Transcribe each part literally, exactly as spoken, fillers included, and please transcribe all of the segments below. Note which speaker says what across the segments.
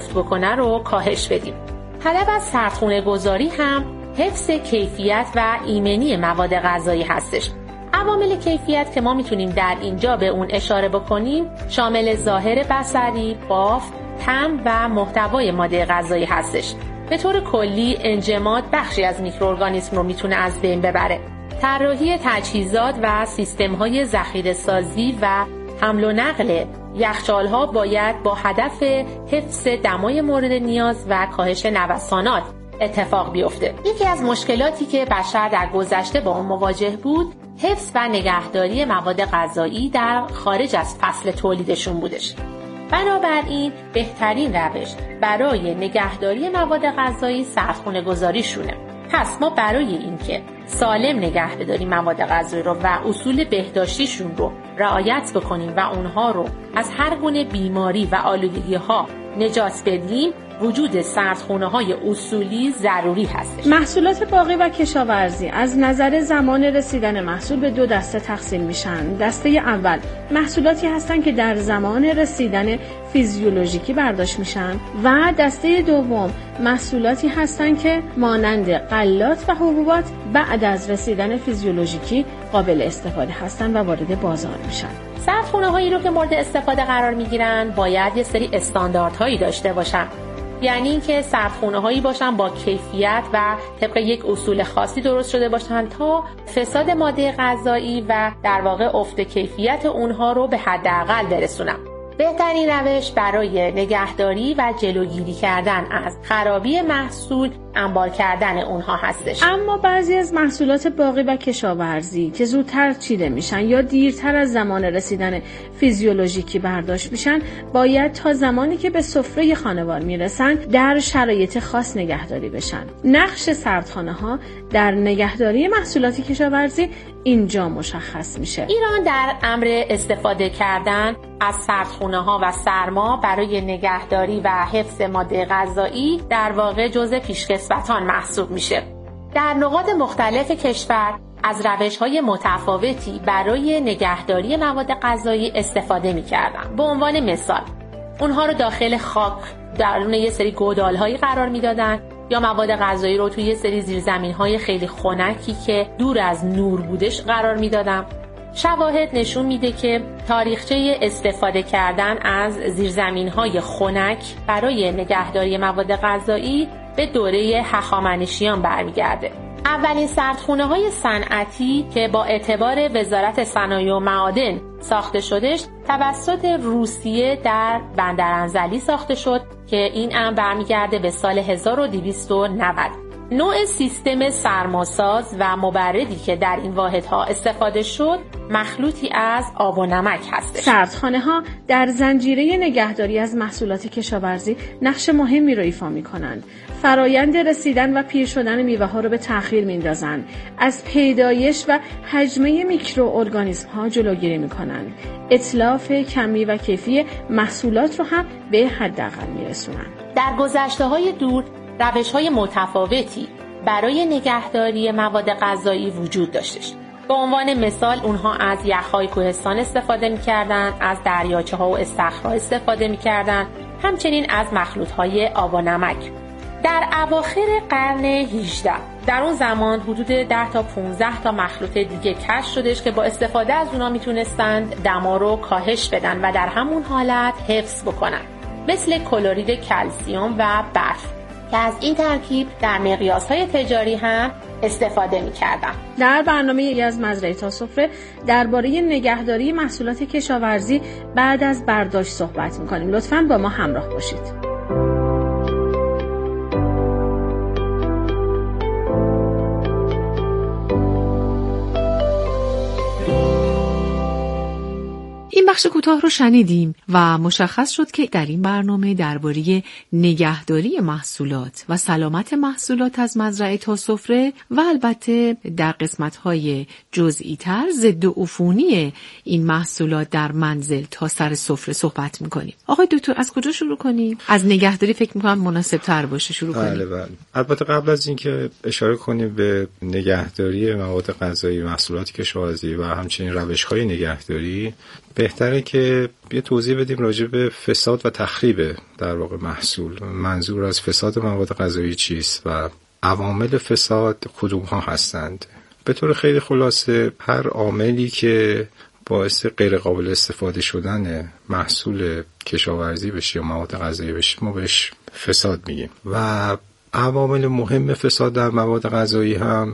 Speaker 1: افت بکنه رو کاهش بدیم. هدف از سردخونه گذاری هم حفظ کیفیت و ایمنی مواد غذایی هستش. عوامل کیفیت که ما میتونیم در اینجا به اون اشاره بکنیم شامل ظاهر بصری، بافت، طعم و محتوای ماده غذایی هستش. به طور کلی انجماد بخشی از میکروارگانیسم رو میتونه از بین ببره. طراحی تجهیزات و سیستم‌های ذخیره‌سازی و حمل و نقل یخچال‌ها باید با هدف حفظ دمای مورد نیاز و کاهش نوسانات اتفاق بیفته. یکی از مشکلاتی که بشر در گذشته با اون مواجه بود، حفظ و نگهداری مواد غذایی در خارج از فصل تولیدشون بودش. بنابراین بهترین روش برای نگهداری مواد غذایی سردخونه گذاریشونه. پس ما برای اینکه سالم نگه بداریم مواد غذایی رو و اصول بهداشتیشون رو رعایت بکنیم و اونها رو از هر گونه بیماری و آلودگی‌ها نجات بدیم، وجود سردخونه‌های اصولی ضروری هستش.
Speaker 2: محصولات باغی و کشاورزی از نظر زمان رسیدن محصول به دو دسته تقسیم میشن. دسته اول محصولاتی هستن که در زمان رسیدن فیزیولوژیکی برداشت میشن و دسته دوم محصولاتی هستن که مانند غلات و حبوبات بعد از رسیدن فیزیولوژیکی قابل استفاده هستن و وارد بازار میشن.
Speaker 1: سردخونه‌هایی رو که مورد استفاده قرار میگیرن باید یه سری استانداردهایی داشته باشن. یعنی اینکه سردخونه‌هایی باشن با کیفیت و طبق یک اصول خاصی درست شده باشن تا فساد ماده غذایی و در واقع افت کیفیت اونها رو به حداقل برسونن. بهترین روش برای نگهداری و جلوگیری کردن از خرابی محصول انبار کردن اونها هستش.
Speaker 2: اما بعضی از محصولات باغی و کشاورزی که زودتر چیده میشن یا دیرتر از زمان رسیدن فیزیولوژیکی برداشت میشن باید تا زمانی که به سفره خانوار میرسن در شرایط خاص نگهداری بشن. نقش سردخانه ها در نگهداری محصولات کشاورزی اینجا مشخص میشه.
Speaker 1: ایران در امر استفاده کردن از سردخونه ها و سرما برای نگهداری و حفظ ماده غذایی در واقع جزء پیشکسوتان محسوب میشه. در نقاط مختلف کشور از روش‌های متفاوتی برای نگهداری مواد غذایی استفاده می‌کردن. به عنوان مثال اونها رو داخل خاک درون یه سری گودال‌هایی قرار میدادن یا مواد غذایی رو توی یه سری زیرزمین‌های خیلی خنکی که دور از نور بودش قرار میدادن. شواهد نشون میده که تاریخچه استفاده کردن از زیرزمین‌های خنک برای نگهداری مواد غذایی به دوره هخامنشیان برمیگرده. اولین سردخونه‌های صنعتی که با اعتبار وزارت صنایع و معادن ساخته شدش توسط روسیه در بندرانزلی ساخته شد که این امر برمیگرده به سال هزار و دویست و نود. نوع سیستم سرماساز و مبردی که در این واحدها استفاده شد مخلوطی از آب و نمک هستش.
Speaker 2: سردخانه ها در زنجیره نگهداری از محصولات کشاورزی نقش مهمی رو ایفا می‌کنند. فرایند رسیدن و پیر شدن میوه ها رو به تأخیر میندازن. از پیدایش و حجمه میکروارگانیسم ها جلوگیری میکنن. اتلاف کمی و کیفی محصولات رو هم به حداقل میرسونن.
Speaker 1: در گذشته‌های دور روش‌های متفاوتی برای نگهداری مواد غذایی وجود داشتش. به عنوان مثال اونها از یخ‌های کوهستان استفاده می‌کردند، از دریاچه‌ها و استخرها استفاده می‌کردند، همچنین از مخلوط‌های آب و نمک. در اواخر قرن هجدهم در اون زمان حدود ده تا پانزده تا مخلوط دیگه کشف شدش که با استفاده از اونها میتونستند دما رو کاهش بدن و در همون حالت حفظ بکنن، مثل کلرید کلسیم و برف که از این ترکیب در مقیاس‌های تجاری هم استفاده می‌کردن.
Speaker 2: در برنامه یکی از مزرعه تا سفره درباره نگهداری محصولات کشاورزی بعد از برداشت صحبت می‌کنیم. لطفاً با ما همراه باشید.
Speaker 3: این بخش کوتاه رو شنیدیم و مشخص شد که در این برنامه درباره نگهداری محصولات و سلامت محصولات از مزرعه تا سفره و البته در قسمت‌های جزئی تر ضد عفونی این محصولات در منزل تا سر سفره صحبت می‌کنیم. آقای دکتر از کجا شروع کنیم؟ از نگهداری فکر می‌کنم مناسب‌تر باشه شروع کنیم.
Speaker 4: بله بله. البته قبل از اینکه اشاره کنیم به نگهداری مواد غذایی، محصولات کشاورزی و همچنین روش‌های نگهداری، بهتره که یه توضیح بدیم راجع به فساد و تخریب در واقع محصول. منظور از فساد مواد غذایی چیست و عوامل فساد کدوم ها هستند؟ به طور خیلی خلاصه هر عاملی که باعث غیر قابل استفاده شدن محصول کشاورزی بشه یا مواد غذایی بشه ما بهش فساد میگیم. و عوامل مهم فساد در مواد غذایی هم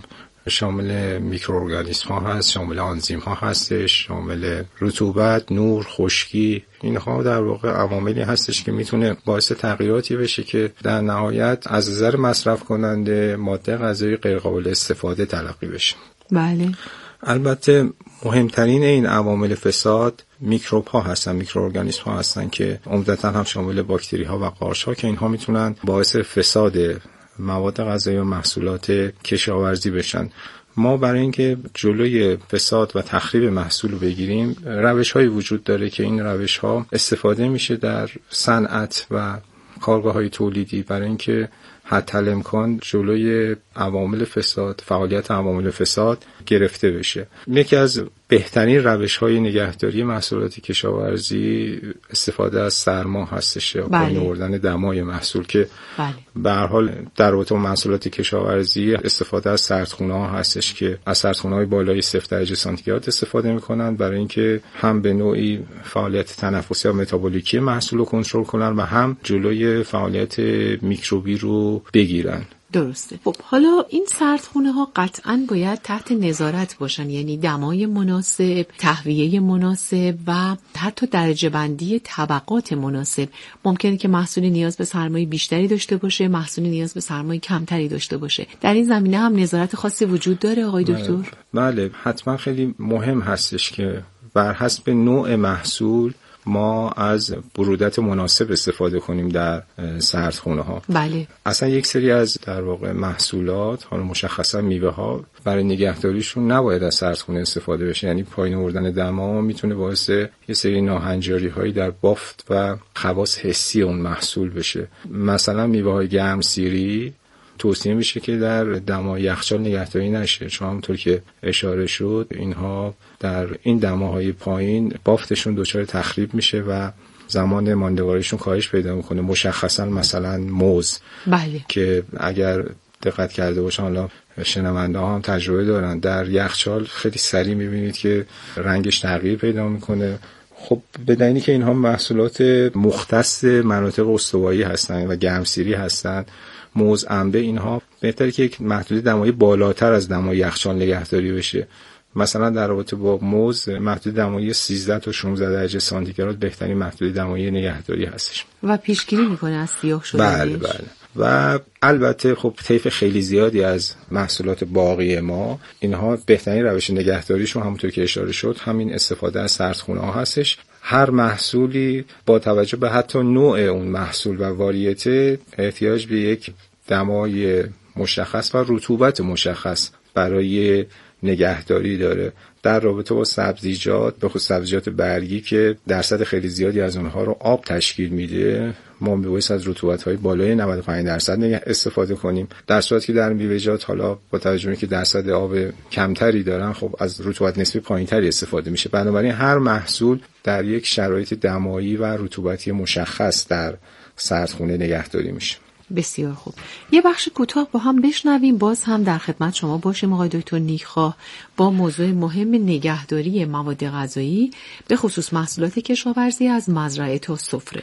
Speaker 4: شامل میکروارگانیسم ها هست، شامل آنزیم ها هستش، شامل رطوبت، نور، خشکی. اینها در واقع عواملی هستش که میتونه باعث تغییراتی بشه که در نهایت از نظر مصرف کننده ماده غذایی غیر قابل استفاده تلقی بشه.
Speaker 3: بله.
Speaker 4: البته مهمترین این عوامل فساد میکروب ها هستن، میکروارگانیسم ها هستن که عمدتاً هم شامل باکتری ها و قارچ ها که اینها میتونن باعث فساد مواد غذایی و محصولات کشاورزی بشن. ما برای اینکه جلوی فساد و تخریب محصول رو بگیریم روش‌هایی وجود داره که این روش‌ها استفاده میشه در صنعت و کارگاه‌های تولیدی برای اینکه حتی الامکان جلوی عوامل فساد، فعالیت عوامل فساد گرفته بشه. یکی از بهترین روش‌های نگهداری محصولات کشاورزی استفاده از سرما هستش یا پایین آوردن دمای محصول که
Speaker 3: بله.
Speaker 4: به هر حال در رابطه با محصولات کشاورزی استفاده از سردخونه‌ها هستش که از سردخونه‌های بالای صفر درجه سانتیگراد استفاده می‌کنن برای اینکه هم به نوعی فعالیت تنفسی و متابولیکی محصول رو کنترل کنن و هم جلوی فعالیت میکروبی رو بگیرن.
Speaker 3: درسته. خب حالا این سردخونه ها قطعاً باید تحت نظارت باشن، یعنی دمای مناسب، تهویه مناسب و حتی درجه بندی طبقات مناسب. ممکنه که محصولی نیاز به سرمایه بیشتری داشته باشه، محصولی نیاز به سرمایه کمتری داشته باشه. در این زمینه هم نظارت خاصی وجود داره آقای دکتر؟
Speaker 4: بله، حتما خیلی مهم هستش که بر حسب نوع محصول ما از برودت مناسب استفاده کنیم در سردخونه ها.
Speaker 3: بله.
Speaker 4: اصلا یک سری از در واقع محصولات، حالا مشخصا میوه ها، برای نگهداریشون نباید از سردخونه استفاده بشه. یعنی پایین آوردن دما میتونه باعث یه سری ناهنجاری هایی در بافت و خواص حسی اون محصول بشه. مثلا میوه های گرمسیری توصیه میشه که در دمای یخچال نگهداری نشه، چون همونطور که اشاره شد اینها در این دماهای پایین بافتشون دچار تخریب میشه و زمان ماندگاریشون کاهش پیدا میکنه. مشخصا مثلا موز،
Speaker 3: بله،
Speaker 4: که اگر دقت کرده باشن، حالا شنونده ها هم تجربه دارن، در یخچال خیلی سریع میبینید که رنگش تغییر پیدا میکنه. خب به دلیلی که اینها محصولات مختص مناطق استوایی هستن و گرمسیری هستن، موز، انبه، اینها بهتره که یک محدوده دمایی بالاتر از دمای یخچال نگهداری بشه. مثلا در رابطه با موز محدوده دمایی سیزده تا شانزده درجه سانتیگراد بهترین محدوده دمایی نگهداری هستش
Speaker 3: و پیشگیری میکنه از سیاه شدنش.
Speaker 4: بله بله. و البته خب طیف خیلی زیادی از محصولات باقی ما، اینها بهترین روش نگهداریشون همونطور که اشاره شد همین استفاده از سردخونه ها هستش. هر محصولی با توجه به حتی نوع اون محصول و واریته احتیاج به یک دمای مشخص و رطوبت مشخص برای نگهداری داره. در رابطه با سبزیجات، به خصوص سبزیجات برگی که درصد خیلی زیادی از اونها رو آب تشکیل میده، ما میبایست از رطوبت‌های بالای نود و پنج درصد نگه استفاده کنیم. در صورتی که در میوه‌جات حالا با توجه به که درصد آب کمتری دارن، خب از رطوبت نسبی پایینتری استفاده میشه. بنابراین هر محصول در یک شرایط دمایی و رطوبتی مشخص در سردخونه نگهداری میشه.
Speaker 3: بسیار خوب. یه بخش کوتاه با هم بشنویم، باز هم در خدمت شما باشیم آقای دکتر نیکخواه با موضوع مهم نگهداری مواد غذایی به خصوص محصولات کشاورزی از مزرعه تا سفره.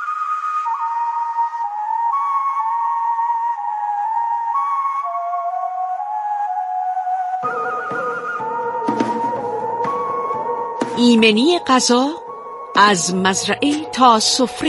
Speaker 5: ایمنی غذا از مزرعه تا سفره.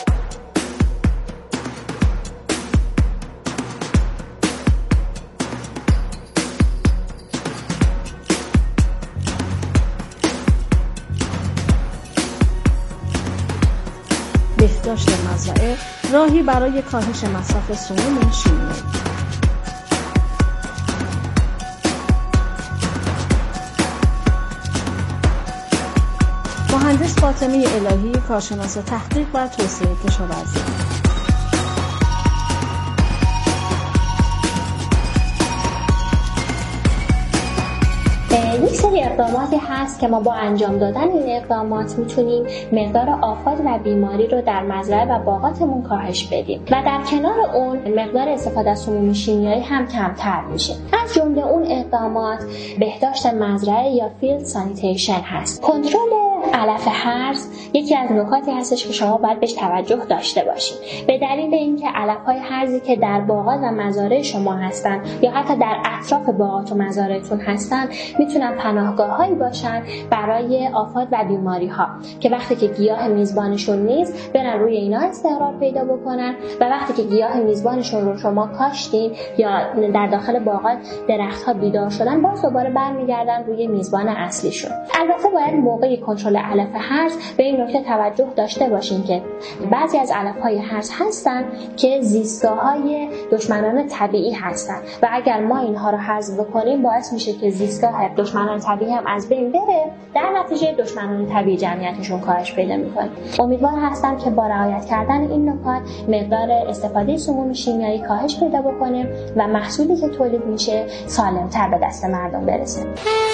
Speaker 2: بهداشت مزرعه راهی برای کاهش مصرف سموم شیمیایی. مهندس فاطمه الهی، کارشناس تحقیق و توسعه کشاورزی.
Speaker 6: یک سری سری اقداماتی هست که ما با انجام دادن این اقدامات میتونیم مقدار آفات و بیماری رو در مزرعه و باغاتمون کاهش بدیم و در کنار اون مقدار استفاده از سموم شیمیایی هم کمتر میشه. از جمله اون اقدامات بهداشت مزرعه یا فیلد سانیتیشن هست. کنترل علف هرز یکی از نکاتی هستش که شما باید بهش توجه داشته باشید، به دلیل اینکه علف‌های هرزی که در باغات و مزارع شما هستن یا حتی در اطراف باغات و مزارعتون هستن میتونن پناهگاه‌هایی باشن برای آفات و بیماری‌ها که وقتی که گیاه میزبانشون نیست برن روی اینا استقرار پیدا بکنن و وقتی که گیاه میزبانشون رو شما کاشتین یا در داخل باغات درخت‌ها بیدار شدن باز دوباره برمیگردن روی میزبان اصلیشون. البته باید موقع کنترل علف هرز به این نکته توجه داشته باشین که بعضی از علف‌های هرز هستن که زیستگاه‌های دشمنان طبیعی هستن و اگر ما اینها رو حذف بکنیم باعث میشه که زیستگاه دشمنان طبیعی هم از بین بره، در نتیجه دشمنان طبیعی جمعیتشون کاهش پیدا می‌کنه. امیدوار هستم که با رعایت کردن این نکات مقدار استفاده سموم شیمیایی کاهش پیدا بکنه و محصولی که تولید میشه سالم‌تر به دست مردم برسه.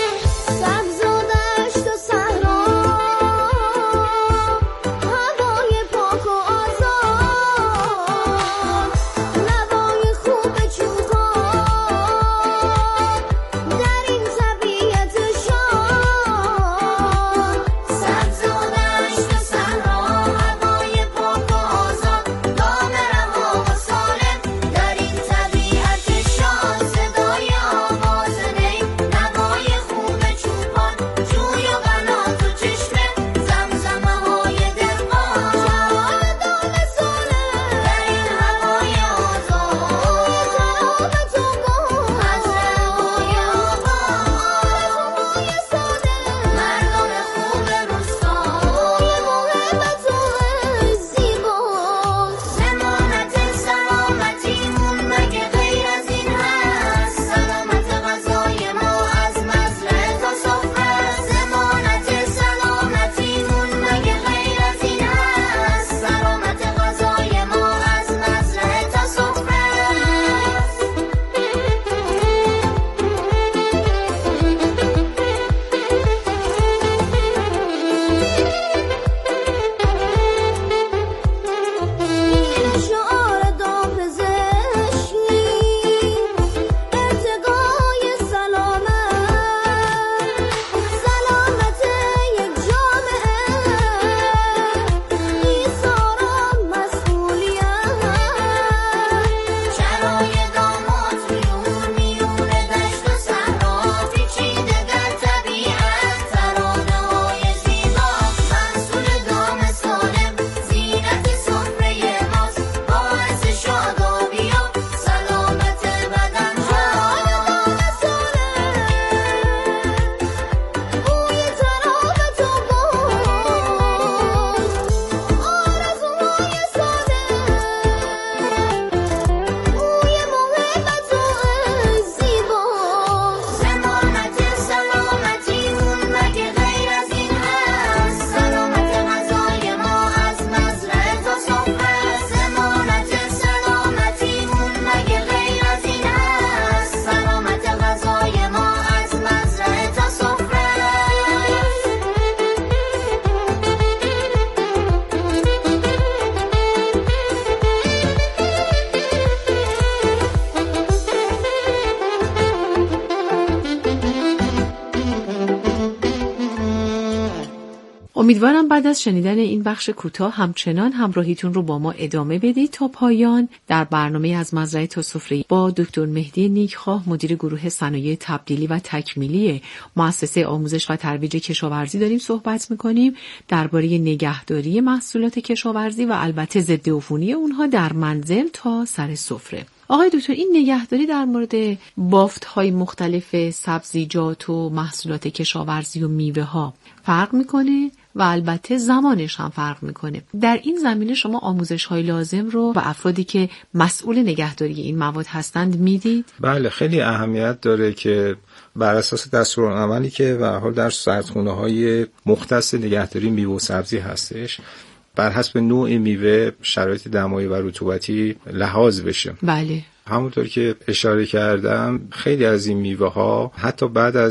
Speaker 3: امیدوارم بعد از شنیدن این بخش کوتاه همچنان همراهیتون رو با ما ادامه بدید تا پایان. در برنامه از مزرعه تا سفره با دکتر مهدی نیکخواه، مدیر گروه صنایع تبدیلی و تکمیلی مؤسسه آموزش و ترویج کشاورزی داریم صحبت می‌کنیم درباره نگهداری محصولات کشاورزی و البته ضد عفونی اونها در منزل تا سر سفره. آقای دکتر، این نگهداری در مورد بافت‌های مختلف سبزیجات و محصولات کشاورزی و میوه‌ها فرق می‌کنه و البته زمانش هم فرق می‌کنه. در این زمینه شما آموزش‌های لازم رو به افرادی که مسئول نگهداری این مواد هستند میدید؟
Speaker 4: بله، خیلی اهمیت داره که بر اساس دستورالعملی که به هر حال در سردخونه‌های مختص نگهداری میوه و سبزی هستش، بر حسب نوع میوه شرایط دمایی و رطوبتی لحاظ بشه.
Speaker 3: بله.
Speaker 4: همونطور که اشاره کردم خیلی از این میوه ها حتی بعد از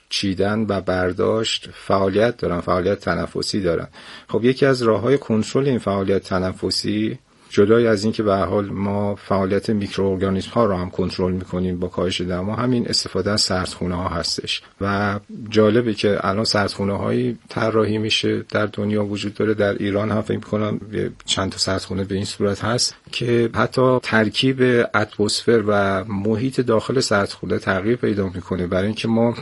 Speaker 4: چیدن و برداشت فعالیت دارن، فعالیت تنفسی دارن. خب یکی از راه‌های کنترل این فعالیت تنفسی، جدای از این که به هر حال ما فعالیت میکروارگانیسم ها رو هم کنترل میکنیم با کاهش دما، همین استفاده از سردخونه ها هستش. و جالبه که الان سردخونه هایی طراحی میشه در دنیا وجود داره، در ایران هم فکر میکنم چند تا سردخونه به این صورت هست که حتی ترکیب اتمسفر و محیط داخل سردخونه تغییر پیدا میکنه برای اینکه ما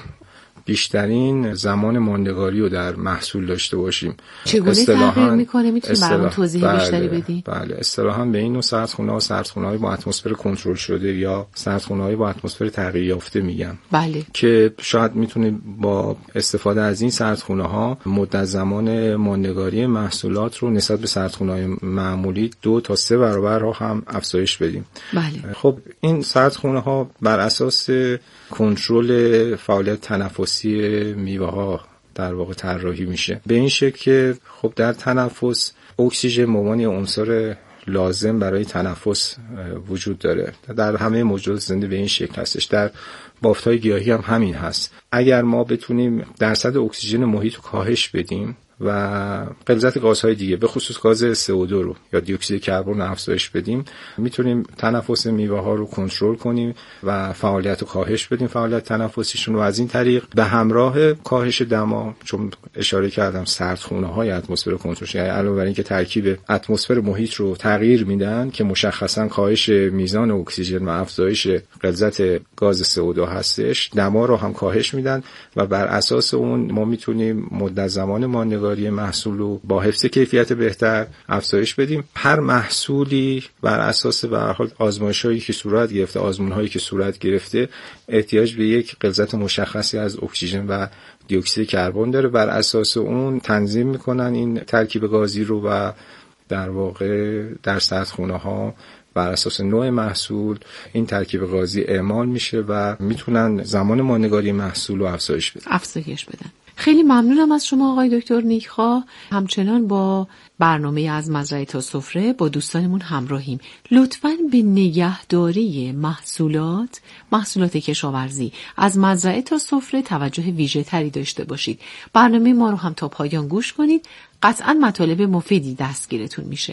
Speaker 4: بیشترین زمان ماندگاری رو در محصول داشته باشیم.
Speaker 3: چگونه تغییر میکنه؟ میتونی برام توضیح
Speaker 4: بله
Speaker 3: بیشتری بدی؟
Speaker 4: بله، اصطلاحاً به این نوع سردخونه ها سردخونه‌های با اتمسفر کنترل شده یا سردخونه‌های با اتمسفر تغییر یافته میگن.
Speaker 3: بله.
Speaker 4: که شاید میتونیم با استفاده از این سردخونه‌ها مدت زمان ماندگاری محصولات رو نسبت به سردخونه‌های معمولی دو تا سه برابر رو هم افزایش بدیم.
Speaker 3: بله.
Speaker 4: خب این سردخونه‌ها بر اساس کنترل فعالیت تنفسی میوه‌ها در واقع طراحی میشه به این شکل که خب در تنفس اکسیژن به عنوان عنصر لازم برای تنفس وجود داره. در همه موجودات زنده به این شکل هستش. در بافت‌های گیاهی هم همین هست. اگر ما بتونیم درصد اکسیژن محیط رو کاهش بدیم و غلظت گازهای دیگه به خصوص گاز سی او دو رو یا دی اکسید کربن افزایش بدیم، میتونیم تنفس میوه ها رو کنترل کنیم و فعالیت رو کاهش بدیم، فعالیت تنفسیشون رو. از این طریق به همراه کاهش دما، چون اشاره کردم سردخونه های اتمسفر کنترل شده، علاوه بر اینکه ترکیب اتمسفر محیط رو تغییر میدن که مشخصا کاهش میزان اکسیژن و افزایش غلظت گاز سی او دو هستش، دما رو هم کاهش میدن و بر اساس اون ما میتونیم مدت زمان ماندگاری محصول رو با حفظ کیفیت بهتر افزایش بدیم. هر محصولی بر اساس به هر حال آزمایش‌هایی که صورت گرفته، آزمون‌هایی که صورت گرفته، احتیاج به یک غلظت مشخصی از اکسیژن و دی اکسید کربن داره. بر اساس اون تنظیم میکنن این ترکیب گازی رو و در واقع در سردخونه‌ها بر اساس نوع محصول این ترکیب گازی اعمال میشه و میتونن زمان ماندگاری محصول رو افزایش بدن.
Speaker 3: افزایش بدن. خیلی ممنونم از شما آقای دکتر نیکخواه. همچنان با برنامه از مزرعه تا سفره با دوستانمون همراهیم. لطفاً به نگهداری محصولات، محصولات کشاورزی از مزرعه تا سفره توجه ویژه تری داشته باشید. برنامه ما رو هم تا پایان گوش کنید. قطعاً مطالب مفیدی دستگیرتون میشه.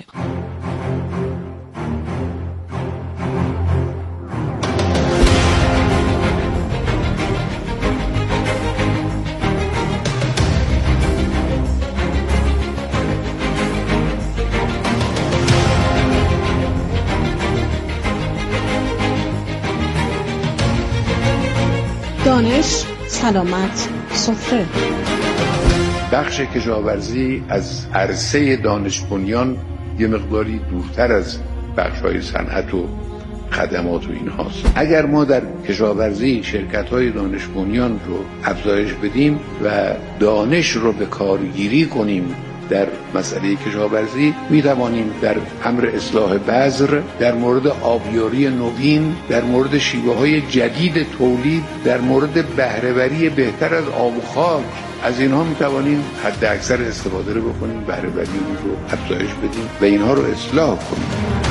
Speaker 2: دانش، سلامت، سفره.
Speaker 7: بخش کشاورزی از عرصه دانش بنیان یه مقداری دورتر از بخش‌های صنعت و خدمات و اینهاست. اگر ما در کشاورزی شرکت‌های دانش بنیان رو افزایش بدیم و دانش رو به کارگیری کنیم در مسئله کشاورزی، می توانیم در امر اصلاح بذر، در مورد آبیاری نوین، در مورد شیوه‌های جدید تولید، در مورد بهره‌وری بهتر از آب و خاک، از اینها می توانیم حد اکثر استفاده رو بکنیم، بهره‌وری رو افزایش بدیم و اینها رو اصلاح کنیم.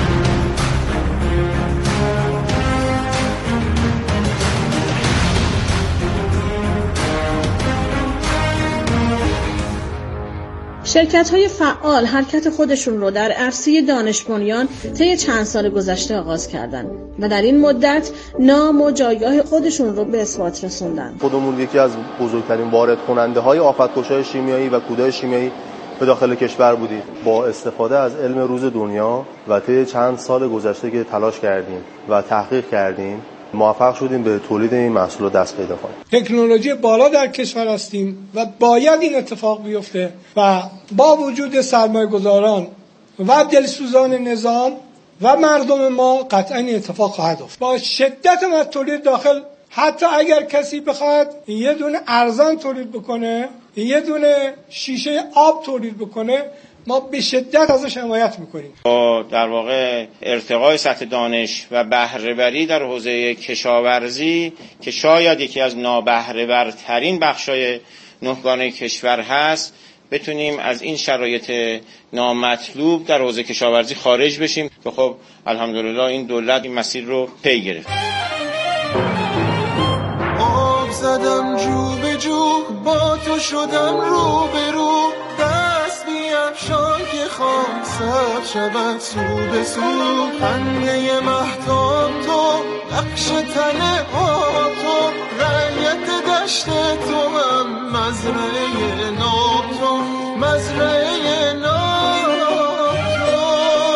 Speaker 2: شرکت‌های فعال حرکت خودشون رو در عرصه دانش بنیان طی چند سال گذشته آغاز کردن و در این مدت نام و جایگاه خودشون رو به اثبات رسوندن.
Speaker 8: خودمون یکی از بزرگترین وارد کننده‌های آفت‌کش‌های شیمیایی و کودهای شیمیایی به داخل کشور بودیم. با استفاده از علم روز دنیا و طی چند سال گذشته که تلاش کردیم و تحقیق کردیم، موفق شدیم به تولید این محصول دست پیدا کنیم.
Speaker 9: تکنولوژی بالا در کشور هستیم و باید این اتفاق بیفته و با وجود سرمایه‌گذاران و دلسوزان نظام و مردم ما قطعا این اتفاق خواهد افتاد. با شدت ما تولید داخل، حتی اگر کسی بخواد یه دونه ارزان تولید بکنه، یه دونه شیشه آب تولید بکنه، ما به شدت ازش حمایت میکنیم.
Speaker 10: با در واقع ارتقای سطح دانش و بهره‌وری در حوزه کشاورزی که شاید یکی از نابهره‌ورترین بخشای نهگانه کشور هست، بتونیم از این شرایط نامطلوب در حوزه کشاورزی خارج بشیم که خب الحمدلله این دولت این مسیر رو پی گرفت.
Speaker 11: آب زدم جو به جو شدم رو به رو، دست بیفشان که خواهم سر شود سو به سو. خنده مهتاب تو، نقش تن آب تو، رعیت دشت تو، هم مزرعه ناب تو، مزرعه ناب تو.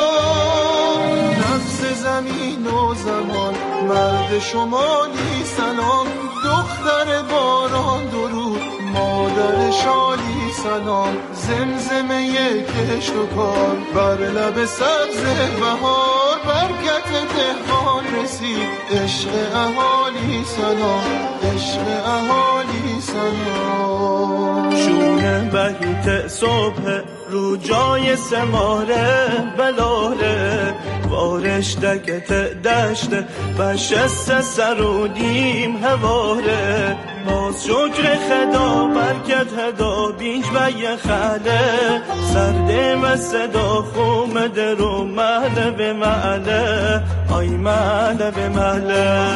Speaker 11: نفس زمین و زمان، مرد شمالی سلام، دختر باران درود، مادر شالی سلام. زمزمه کشت و کار، بر لب سبز بهار، برکت دهقان رسید، عشق اهالی سلام، عشق اهالی سلام.
Speaker 12: شونه بهیت صبح رو جای سماره بلاله، وارش دکت دشت بشست سرودیم هواره. باز شکر خدا برکت هدا بینج و یه خاله، سرده و صدا خومده رو محله به محله، آی محله به محله.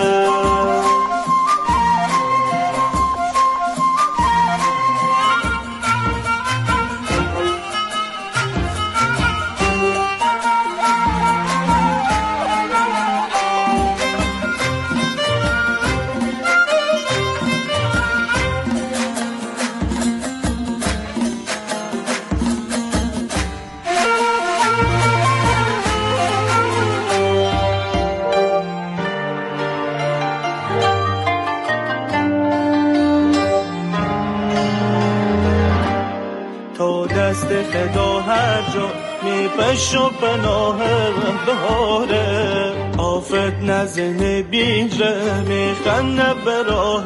Speaker 12: خدا هر جا میپش و پناه بهاره، آفت نزنه بیجره میخنه به راه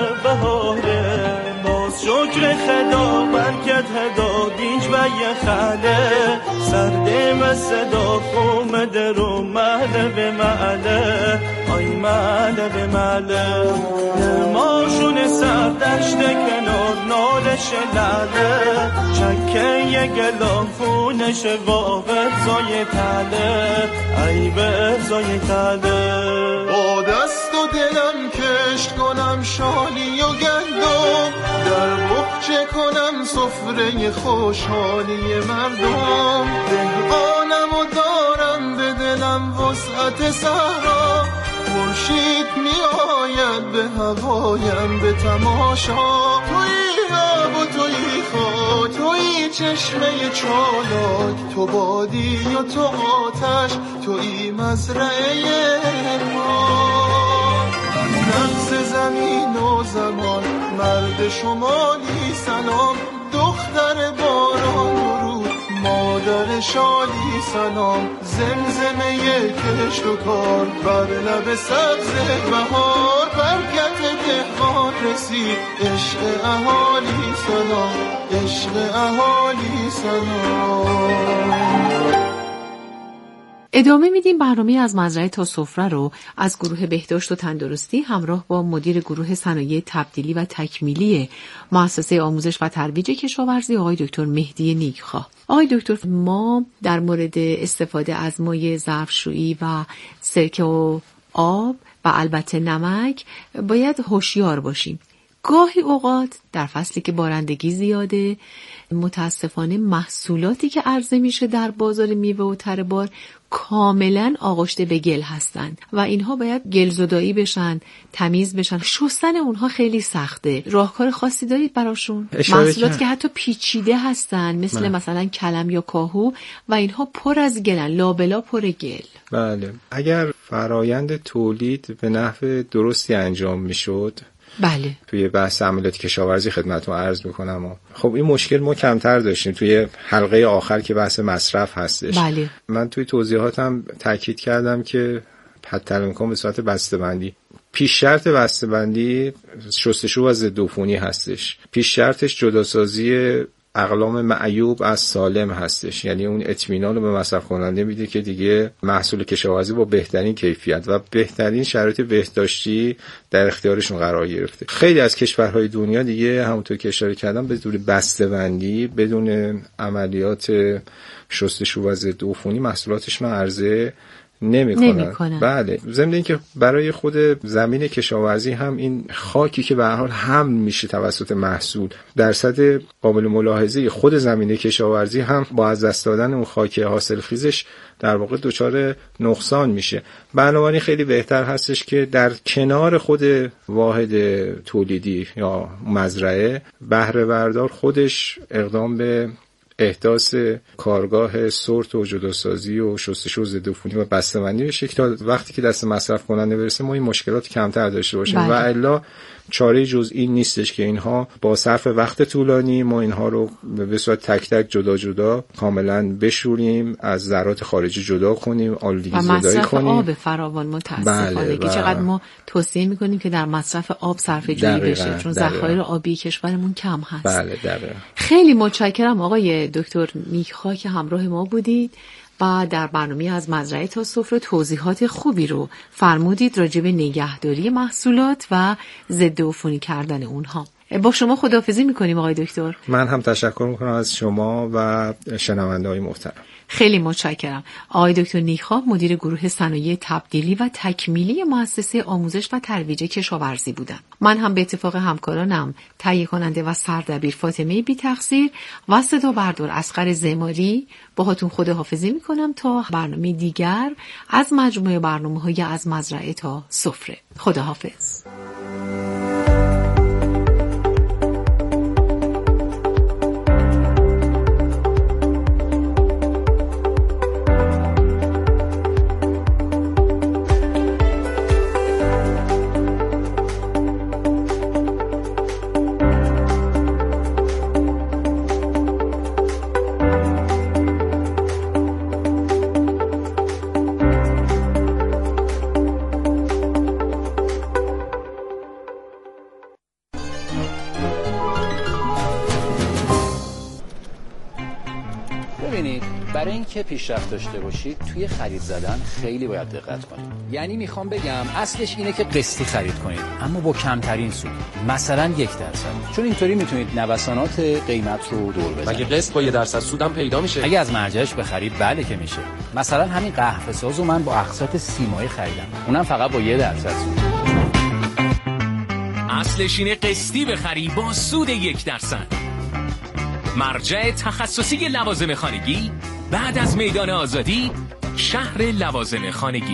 Speaker 12: بهاره. باز شکر خدا برکت هدا بینج و یه خاله، سرده و صدا خومده رو محله به محله، آی محله به محله. نماشون سر دشت کنار نالش لاله، چکه یه گلافونش واقع زای تله، ای به زای تله.
Speaker 11: با دست و دلم کشت کنم شالی و گندم، در بخچه کنم سفره خوشحالی مردم. دهقانم و دارم به دلم وسعت صحرا، خورشید می آید به هوایم به تماشا. توی آب و توی خاک، توی چشمه چالاک، تو بادی و تو آتش، توی مزرعه ما. نفس زمین و زمان، مرد شمالی سلام، دختر باران درود، مادر شالی سلام. زمزمه کشت و کار، بر لب سبز بهار، برکت دهقان رسید، عشق اهالی سلام، عشق اهالی سلام.
Speaker 3: ادامه میدیم برنامه از مزرعه تا سفره رو از گروه بهداشت و تندرستی همراه با مدیر گروه صنایع تبدیلی و تکمیلی مؤسسه آموزش و ترویج کشاورزی آقای دکتر مهدی نیکخواه. آقای دکتر، ما در مورد استفاده از مایع ظرفشویی و سرکه و آب و البته نمک باید هوشیار باشیم. گاهی اوقات در فصلی که بارندگی زیاده، متاسفانه محصولاتی که عرضه میشه در بازار میوه و تره بار کاملا آغشته به گل هستن و اینها باید گلزدایی بشن، تمیز بشن. شستن اونها خیلی سخته. راهکار خاصی دارید براشون؟ محصولات که حتی پیچیده هستن مثل من. مثلا کلم یا کاهو و اینها پر از گلن، لابلا پر گل.
Speaker 4: بله، اگر فرایند تولید به نحو درستی انجام میشد،
Speaker 3: بله،
Speaker 4: توی بحث عملیات کشاورزی خدمتتون عرض میکنم و خب این مشکل ما کمتر داشتیم توی حلقه آخر که بحث مصرف هستش.
Speaker 3: بله.
Speaker 4: من توی توضیحاتم تاکید کردم که حتی الامکان به صورت بسته‌بندی، پیش شرط بسته‌بندی شستشو و ضد عفونی هستش. پیش شرطش جداسازی اقلام معیوب از سالم هستش، یعنی اون اطمینان رو به مصرف کننده میده که دیگه محصول کشاورزی با بهترین کیفیت و بهترین شرایط بهداشتی در اختیارشون قرار گرفته. خیلی از کشورهای دنیا دیگه همونطور که اشاره کردم به طور بسته‌بندی بدون عملیات شستشو و ضد عفونی محصولاتشون عرضه نمیکنن. بله، ضمن اینکه برای خود زمین کشاورزی هم این خاکی که به هر حال حمل میشه توسط محصول، درصد قابل ملاحظه خود زمین کشاورزی هم با از دست دادن اون خاک حاصلخیزش در واقع دچار نقصان میشه. بنابراین خیلی بهتر هستش که در کنار خود واحد تولیدی یا مزرعه بهره بردار خودش اقدام به احداث کارگاه سورت و جداسازی و شستشو ضد عفونی و بسته‌بندی بشه تا وقتی که دست مصرف کننده برسه ما این مشکلات کمتر داشته باشیم. و الا چاره جزئی نیستش که اینها با صرف وقت طولانی ما اینها رو به صورت تک تک جدا جدا کاملا بشوریم، از ذرات خارجی جدا کنیم، آلودگی زدایی کنیم. و
Speaker 3: آب فراوان متاسفانه بله که چقدر ما توصیه میکنیم که در مصرف آب صرفه جویی بشه، چون ذخایر آبی کشورمون کم هست.
Speaker 4: بله دقیقاً.
Speaker 3: خیلی متشکرم آقای دکتر نیکخواه که همراه ما بودید و در برنامه از مزرعه تا سفره توضیحات خوبی رو فرمودید راجع به نگهداری محصولات و ضد عفونی کردن اونها. با شما خداحافظی میکنیم آقای دکتر.
Speaker 4: من هم تشکر میکنم از شما و شنونده‌های محترم.
Speaker 3: خیلی متشکرم. آقای دکتر نیکخواه مدیر گروه صنایع تبدیلی و تکمیلی مؤسسه آموزش و ترویج کشاورزی بودند. من هم به اتفاق همکارانم تهیه کننده و سردبیر فاطمه بی تقصیر و صدا بردار اصغر زماری باهاتون خداحافظی میکنم تا برنامه دیگر از مجموعه برنامه‌های از مزرعه تا سفره. خداحافظ.
Speaker 13: برای اینکه پیشرفت داشته باشید توی خرید زدن خیلی باید دقت کنید. یعنی میخوام بگم اصلش اینه که قسطی خرید کنید اما با کمترین سود، مثلا یک درصد، چون اینطوری میتونید نوسانات قیمت رو دور بزنید.
Speaker 14: مگه قسط با یک درصد سودم پیدا میشه؟
Speaker 13: اگه از مرجعش بخرید بله که میشه. مثلا همین قهوه سازو من با اقساط سی ماهه خریدم، اونم فقط با یک درصد سود.
Speaker 15: اصلش اینه قسطی بخری با سود یک درصد. مرجع تخصصی لوازم خانگی بعد از میدان آزادی، شهر لوازم خانگی.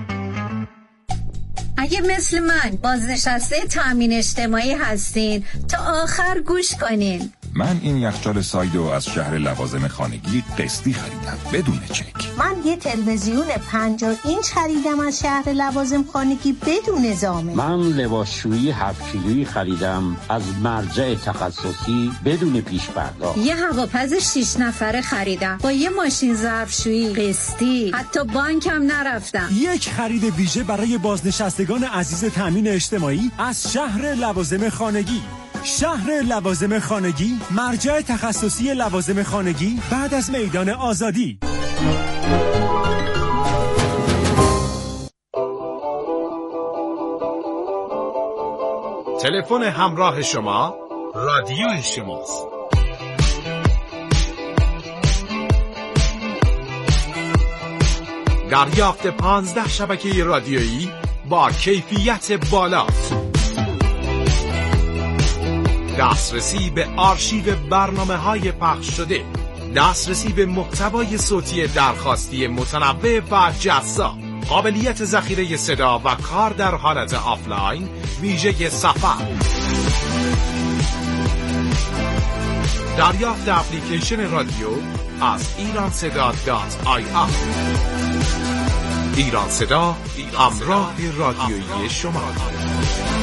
Speaker 16: اگه مثل من بازنشسته تامین اجتماعی هستین تا آخر گوش کنین.
Speaker 17: من این یخچال سایدو از شهر لوازم خانگی قسطی خریدم بدون چک.
Speaker 16: من یه تلویزیون پنجاه اینچ خریدم از شهر لوازم خانگی بدون زامن.
Speaker 18: من لباسشویی هفت کیلویی خریدم از مرجع تخصصی بدون پیش پرداخت.
Speaker 16: یه هواپز شش نفره خریدم با یه ماشین ظرفشویی قسطی، حتی بانکم نرفتم.
Speaker 19: یک خرید ویژه برای بازنشستگان عزیز تامین اجتماعی از شهر لوازم خانگی. شهر لوازم خانگی، مرجع تخصصی لوازم خانگی بعد از میدان آزادی.
Speaker 20: تلفن همراه شما رادیو شماست. دریافت پانزده شبکه رادیویی با کیفیت بالا، دسترسی به آرشیو برنامه‌های پخش شده، دسترسی به محتوای صوتی درخواستی متنوع و جذاب، قابلیت ذخیره صدا و کار در حالت آفلاین ویژه سفر، دریافت اپلیکیشن رادیو از ایران صدا دات آی آر. ایران صدا، همراه رادیویی شما.